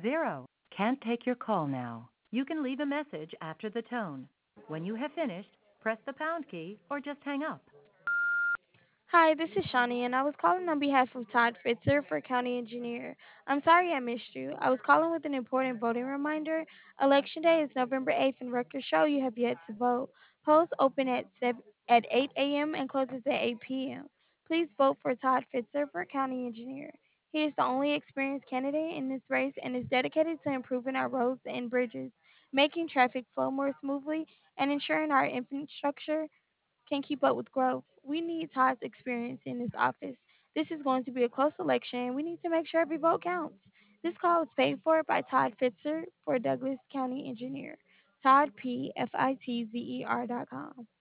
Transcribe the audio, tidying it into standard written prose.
0 can't take your call now. You can leave a message after the tone. When you have finished, press the pound key or just hang up. Hi, this is Shawnee, and I was calling on behalf of Todd Fitzer for County Engineer. I'm sorry I missed you. I was calling with an important voting reminder. Election Day is November 8th, and records show you have yet to vote. Polls open at 8 a.m. and closes at 8 p.m. Please vote for Todd Fitzer for County Engineer. He is the only experienced candidate in this race and is dedicated to improving our roads and bridges, making traffic flow more smoothly, and ensuring our infrastructure can keep up with growth. We need Todd's experience in this office. This is going to be a close election, and we need to make sure every vote counts. This call is paid for by Todd Fitzer for Douglas County Engineer. ToddPFitzer.com.